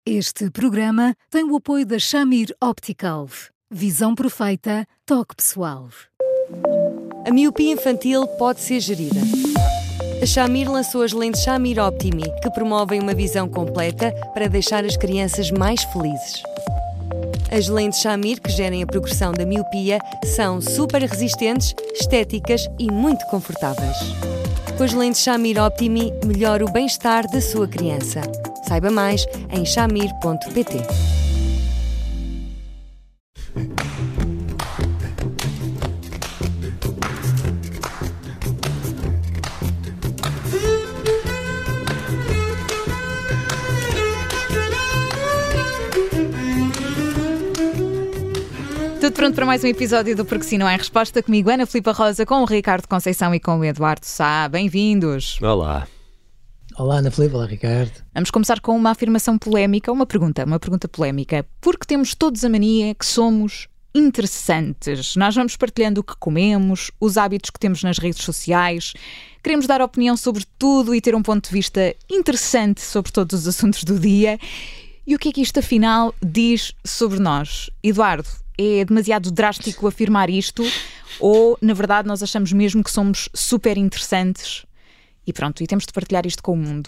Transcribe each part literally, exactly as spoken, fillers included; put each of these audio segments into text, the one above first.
Este programa tem o apoio da Shamir Optical. Visão perfeita, toque pessoal. A miopia infantil pode ser gerida. A Shamir lançou as lentes Shamir Optimi, que promovem uma visão completa para deixar as crianças mais felizes. As lentes Shamir, que gerem a progressão da miopia, são super resistentes, estéticas e muito confortáveis. Com as lentes Shamir Optimi, melhora o bem-estar da sua criança. Saiba mais em shamir ponto pt. Tudo pronto para mais um episódio do Porque Se Não É Resposta, comigo Ana Filipa Rosa, com o Ricardo Conceição e com o Eduardo Sá. Bem-vindos. Olá. Olá Ana Filipa, olá Ricardo. Vamos começar com uma afirmação polémica, uma pergunta, uma pergunta polémica. Porque temos todos a mania que somos interessantes? Nós vamos partilhando o que comemos, os hábitos que temos nas redes sociais, queremos dar opinião sobre tudo e ter um ponto de vista interessante sobre todos os assuntos do dia. E o que é que isto afinal diz sobre nós? Eduardo, é demasiado drástico afirmar isto ou, na verdade, nós achamos mesmo que somos super interessantes e pronto, e temos de partilhar isto com o mundo?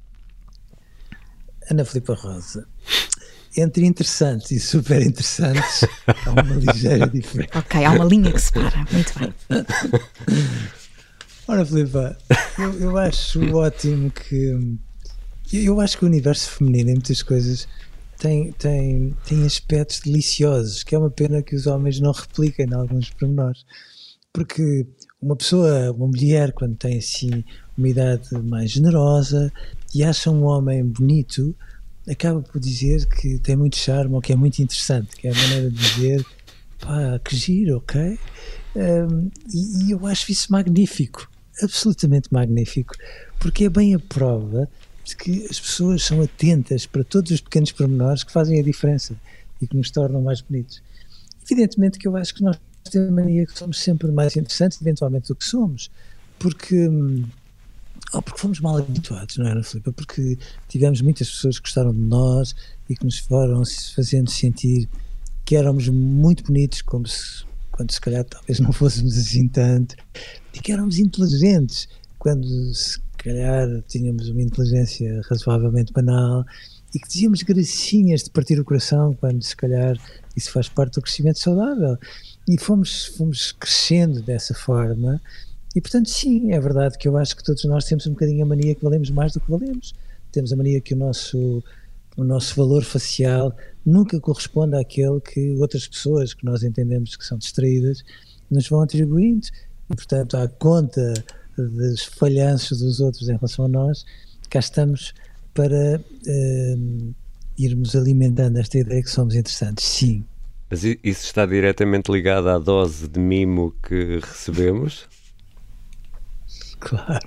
Ana Filipa Rosa, entre interessantes e super interessantes há uma ligeira diferença. Ok, há uma linha que separa, muito bem. Ora Filipa, eu, eu acho ótimo que... Eu acho que o universo feminino em muitas coisas tem, tem, tem aspectos deliciosos, que é uma pena que os homens não repliquem em alguns pormenores. Porque uma pessoa, uma mulher, quando tem assim uma idade mais generosa e acha um homem bonito, acaba por dizer que tem muito charme ou que é muito interessante, que é a maneira de dizer, pá, que giro, ok? Um, e, e eu acho isso magnífico, absolutamente magnífico, porque é bem a prova de que as pessoas são atentas para todos os pequenos pormenores que fazem a diferença e que nos tornam mais bonitos. Evidentemente que eu acho que nós temos a mania que somos sempre mais interessantes, eventualmente, do que somos, porque, ou porque fomos mal habituados, não é, Ana Filipa? Porque tivemos muitas pessoas que gostaram de nós e que nos foram fazendo sentir que éramos muito bonitos, como se, quando se calhar talvez não fôssemos assim tanto, e que éramos inteligentes, quando se calhar tínhamos uma inteligência razoavelmente banal, e que dizíamos gracinhas de partir o coração, quando se calhar isso faz parte do crescimento saudável. E fomos, fomos crescendo dessa forma, e portanto sim, é verdade que eu acho que todos nós temos um bocadinho a mania que valemos mais do que valemos. Temos a mania que o nosso, o nosso valor facial nunca corresponde àquele que outras pessoas que nós entendemos que são distraídas nos vão atribuindo, e portanto à conta dos falhanços dos outros em relação a nós, cá estamos para uh, irmos alimentando esta ideia que somos interessantes, sim. Mas isso está diretamente ligado à dose de mimo que recebemos? Claro.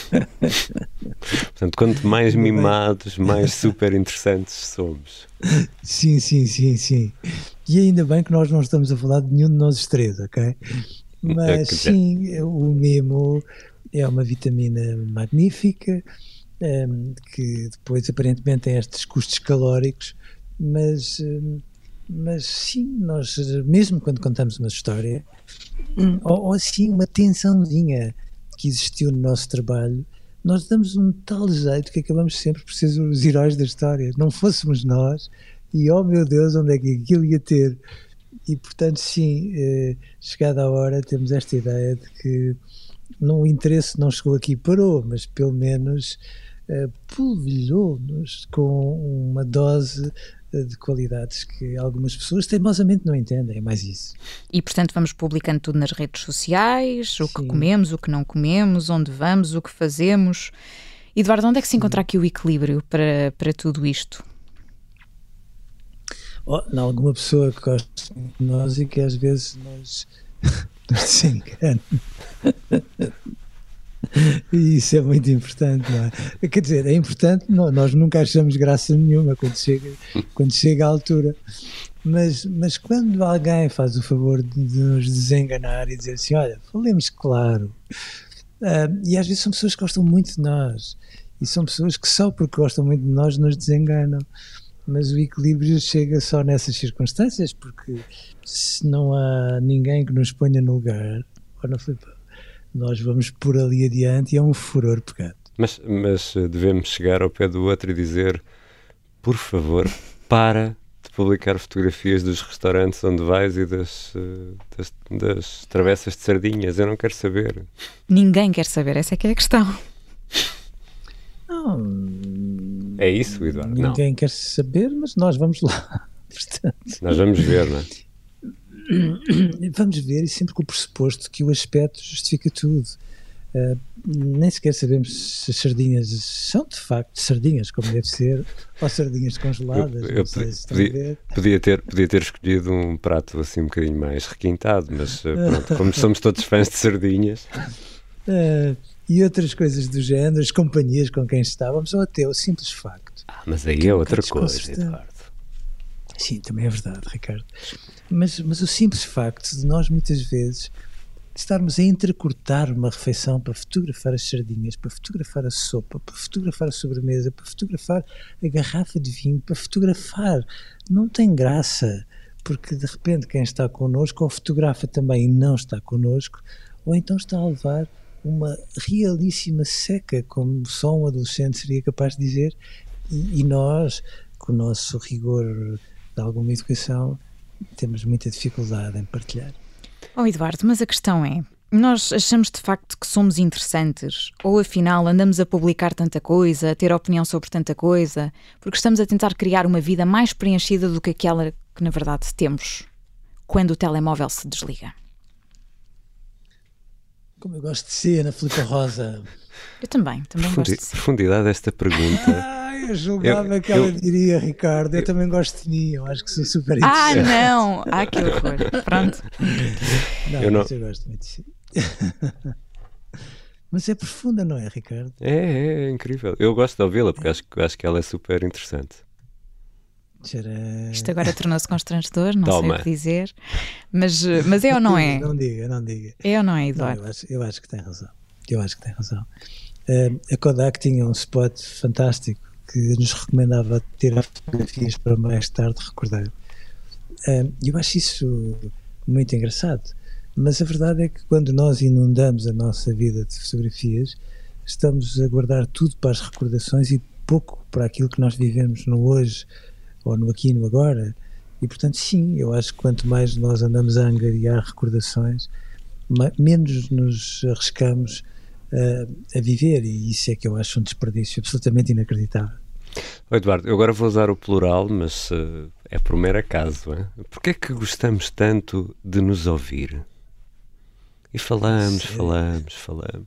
Portanto, quanto mais mimados, mais super interessantes somos. Sim, sim, sim, sim. E ainda bem que nós não estamos a falar de nenhum de nós três, ok? Mas sim, o mimo é uma vitamina magnífica, um, que depois aparentemente tem estes custos calóricos, mas, um, mas sim, nós mesmo quando contamos uma história, um, ou, ou assim uma tensãozinha que existiu no nosso trabalho, nós damos um tal jeito que acabamos sempre por ser os heróis da história. Não fôssemos nós, e oh meu Deus, onde é que aquilo ia ter? E portanto sim, eh, chegada a hora temos esta ideia de que não, o interesse não chegou aqui e parou, mas pelo menos uh, polvilhou-nos com uma dose uh, de qualidades que algumas pessoas teimosamente não entendem, é mais isso. E portanto vamos publicando tudo nas redes sociais, o Sim. que comemos, o que não comemos, onde vamos, o que fazemos. Eduardo, onde é que se encontra aqui o equilíbrio para, para tudo isto? Oh, em alguma pessoa que gosta de nós e que às vezes nos, nos desengana. E isso é muito importante, não é? Quer dizer, é importante, não, nós nunca achamos graça nenhuma quando chega, quando chega à altura, mas, mas quando alguém faz o favor de, de nos desenganar e dizer assim, olha, falemos claro, uh, e às vezes são pessoas que gostam muito de nós, e são pessoas que só porque gostam muito de nós nos desenganam, mas o equilíbrio chega só nessas circunstâncias, porque se não há ninguém que nos ponha no lugar, ora, nós vamos por ali adiante e é um furor pegado. Mas, mas devemos chegar ao pé do outro e dizer, por favor, para de publicar fotografias dos restaurantes onde vais e das, das, das travessas de sardinhas. Eu não quero saber. Ninguém quer saber, essa é que é a questão. Não, é isso, Eduardo? Ninguém não. quer saber, mas nós vamos lá. Portanto, nós vamos ver, não é? Vamos ver, e sempre com o pressuposto que o aspecto justifica tudo. Uh, nem sequer sabemos se as sardinhas são de facto sardinhas, como deve ser, ou sardinhas congeladas. Eu, eu podia, se podia, podia, ter, podia ter escolhido um prato assim um bocadinho mais requintado, mas pronto, como somos todos fãs de sardinhas. Uh, e outras coisas do género, as companhias com quem estávamos, ou até o simples facto. Ah, mas aí é outra coisa, Eduardo. Sim, também é verdade, Ricardo. Mas, mas o simples facto de nós muitas vezes estarmos a entrecortar uma refeição para fotografar as sardinhas, para fotografar a sopa, para fotografar a sobremesa, para fotografar a garrafa de vinho, para fotografar, não tem graça, porque de repente quem está connosco ou fotografa também e não está connosco, ou então está a levar uma realíssima seca, como só um adolescente seria capaz de dizer, e, e nós, com o nosso rigor de alguma educação, temos muita dificuldade em partilhar. Oh Eduardo, mas a questão é, nós achamos de facto que somos interessantes ou afinal andamos a publicar tanta coisa, a ter opinião sobre tanta coisa, porque estamos a tentar criar uma vida mais preenchida do que aquela que na verdade temos quando o telemóvel se desliga? Como eu gosto de ser, Ana Filipa Rosa. Eu também, também Profundi- gosto de ser. Profundidade desta pergunta. Ah, eu julgava Eu- que ela eu- diria, Ricardo, eu, eu também gosto de mim, eu acho que sou super Ah, interessante. não! Ah, que horror. Pronto. Não, Eu não- mas eu gosto muito de si. Mas é profunda, não é, Ricardo? É, é, é incrível. Eu gosto de ouvi-la porque acho, acho que ela é super interessante. Tcharam. Isto agora tornou-se constrangedor, não Toma. sei o que dizer. Mas, mas é ou não é? Não diga, não diga. É ou não é, Não, Eduardo? eu, acho, eu acho que tem razão. Eu acho que tem razão. Uh, a Kodak tinha um spot fantástico que nos recomendava tirar fotografias para mais tarde recordar. Uh, eu acho isso muito engraçado. Mas a verdade é que quando nós inundamos a nossa vida de fotografias, estamos a guardar tudo para as recordações e pouco para aquilo que nós vivemos no hoje, ou no aqui e no agora. E portanto sim, eu acho que quanto mais nós andamos a angariar recordações, ma- menos nos arriscamos uh, a viver, e isso é que eu acho um desperdício absolutamente inacreditável. Oh, Eduardo, eu agora vou usar o plural, mas uh, é por mero acaso. Hein? Porquê é que gostamos tanto de nos ouvir? E falamos, Sério? falamos, falamos.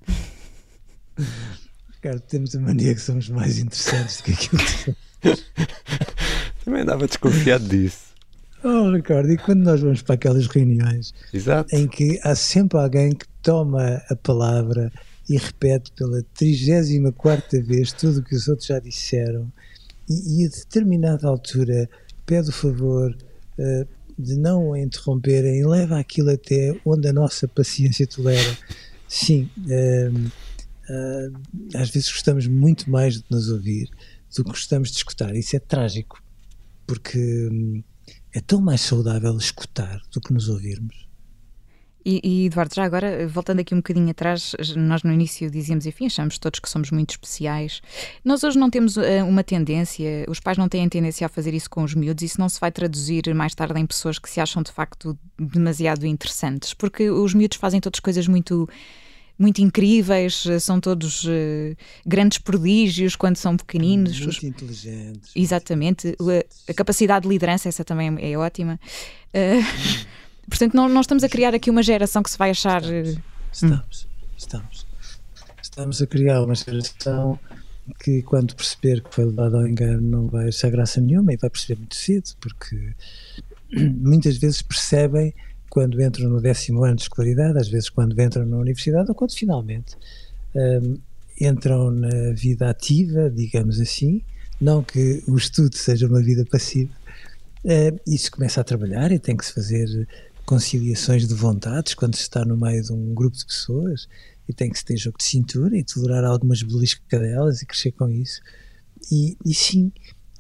Ricardo, temos a mania que somos mais interessantes do que aquilo que somos. Também andava desconfiado disso. Oh, Ricardo, e quando nós vamos para aquelas reuniões Exato. em que há sempre alguém que toma a palavra e repete pela trigésima quarta vez tudo o que os outros já disseram e, e a determinada altura pede o favor uh, de não a interromperem e leva aquilo até onde a nossa paciência tolera. Sim, uh, uh, às vezes gostamos muito mais de nos ouvir do que gostamos de escutar. Isso é trágico, porque hum, é tão mais saudável escutar do que nos ouvirmos. E, e Eduardo, já agora, voltando aqui um bocadinho atrás, nós no início dizíamos, enfim, achamos todos que somos muito especiais. Nós hoje não temos uh, uma tendência, os pais não têm tendência a fazer isso com os miúdos, isso não se vai traduzir mais tarde em pessoas que se acham de facto demasiado interessantes, porque os miúdos fazem todas coisas muito, muito incríveis, são todos uh, grandes prodígios quando são pequeninos. Muito Os... inteligentes. Exatamente, a, a capacidade de liderança, essa também é ótima. Uh, Portanto, não, nós estamos a criar aqui uma geração que se vai achar... Estamos, estamos, estamos. Estamos a criar uma geração que, quando perceber que foi levado ao engano, não vai achar graça nenhuma, e vai perceber muito cedo, porque muitas vezes percebem quando entram no décimo ano de escolaridade, às vezes quando entram na universidade, ou quando finalmente um, entram na vida ativa, digamos assim, não que o estudo seja uma vida passiva, uh, e se começa a trabalhar e tem que se fazer conciliações de vontades quando se está no meio de um grupo de pessoas, e tem que se ter jogo de cintura e tolerar algumas beliscadelas e crescer com isso. E, e sim,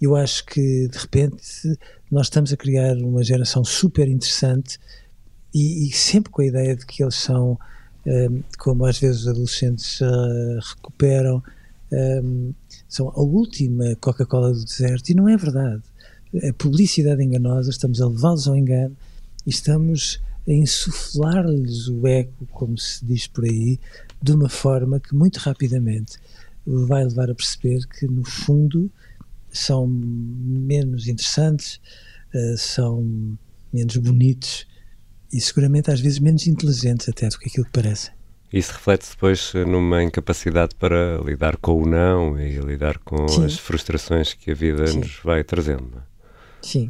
eu acho que de repente nós estamos a criar uma geração super interessante e, e sempre com a ideia de que eles são, um, como às vezes os adolescentes uh, recuperam, um, são a última Coca-Cola do deserto, e não é verdade. A publicidade enganosa, estamos a levá-los ao engano e estamos a insuflar-lhes o eco, como se diz por aí, de uma forma que muito rapidamente vai levar a perceber que no fundo são menos interessantes, uh, são menos bonitos e seguramente às vezes menos inteligentes até do que aquilo que parecem. Isso reflete-se depois numa incapacidade para lidar com o não e lidar com Sim. as frustrações que a vida Sim. nos vai trazendo. Não é? Sim,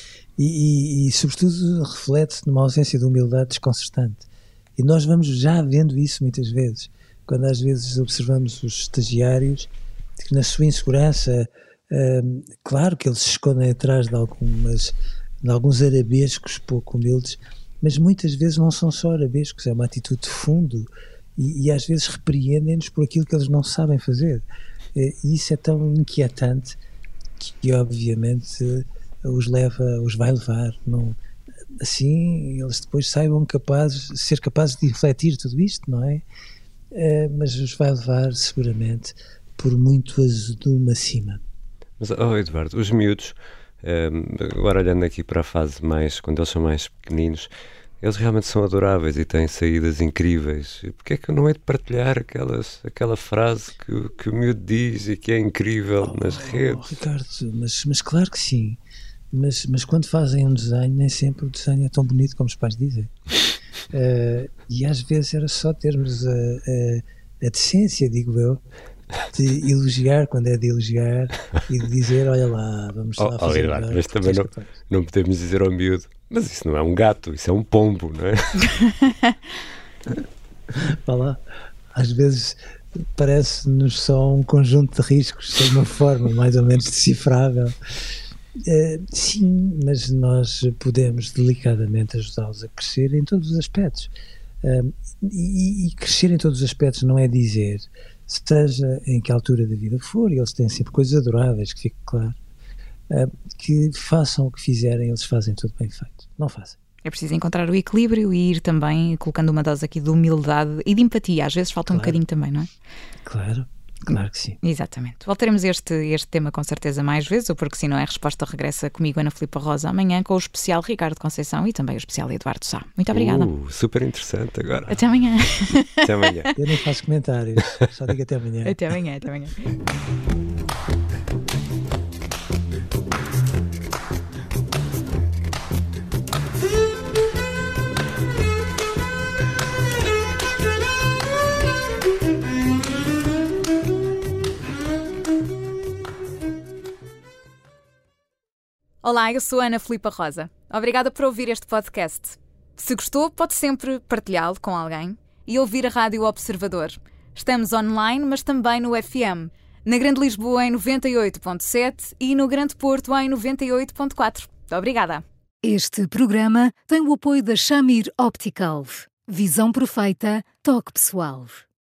e, e, e sobretudo reflete-se numa ausência de humildade desconcertante. E nós vamos já vendo isso muitas vezes, quando às vezes observamos os estagiários, que na sua insegurança, hum, claro que eles se escondem atrás de, algumas, de alguns arabescos pouco humildes, mas muitas vezes não são só arabescos, é uma atitude de fundo e, e às vezes repreendem-nos por aquilo que eles não sabem fazer. E isso é tão inquietante que obviamente os leva, os vai levar, não, assim eles depois saibam capazes, ser capazes de refletir tudo isto, não é? Uh, mas os vai levar seguramente por muito azedume acima. Mas, oh Eduardo, os miúdos, um, agora olhando aqui para a fase mais, quando eles são mais pequeninos, eles realmente são adoráveis e têm saídas incríveis. Porquê é que eu não hei de partilhar aquelas, aquela frase que, que o miúdo diz e que é incrível oh, nas redes? Oh, Ricardo, mas, mas claro que sim. Mas, mas quando fazem um desenho, nem sempre o desenho é tão bonito como os pais dizem. Uh, e às vezes era só termos a, a, a decência, digo eu, de elogiar quando é de elogiar e de dizer, olha lá, vamos lá oh, fazer oh, Eduardo, mas também não, não podemos dizer ao miúdo, mas isso não é um gato, isso é um pombo, não é? Vá lá, às vezes parece-nos só um conjunto de riscos de uma forma mais ou menos decifrável. Uh, sim, mas nós podemos delicadamente ajudá-los a crescer em todos os aspectos. Uh, e, e crescer em todos os aspectos não é dizer, seja em que altura da vida for, e eles têm sempre coisas adoráveis, que fique claro, uh, que façam o que fizerem, eles fazem tudo bem feito. Não fazem. É preciso encontrar o equilíbrio e ir também colocando uma dose aqui de humildade e de empatia. Às vezes falta claro. um bocadinho também, não é? Claro. Claro que sim. Exatamente. Voltaremos a este, este tema com certeza mais vezes, ou porque se não é a resposta regressa comigo, Ana Filipe Rosa, amanhã com o especial Ricardo Conceição e também o especial Eduardo Sá. Muito obrigada. Uh, super interessante agora. Até amanhã. Até amanhã. Eu nem faço comentários, só digo até amanhã. Até amanhã, até amanhã. Olá, eu sou a Ana Filipe Rosa. Obrigada por ouvir este podcast. Se gostou, pode sempre partilhá-lo com alguém e ouvir a Rádio Observador. Estamos online, mas também no F M. Na Grande Lisboa em noventa e oito ponto sete e no Grande Porto em noventa e oito ponto quatro. Obrigada. Este programa tem o apoio da Shamir Optical. Visão perfeita, toque pessoal.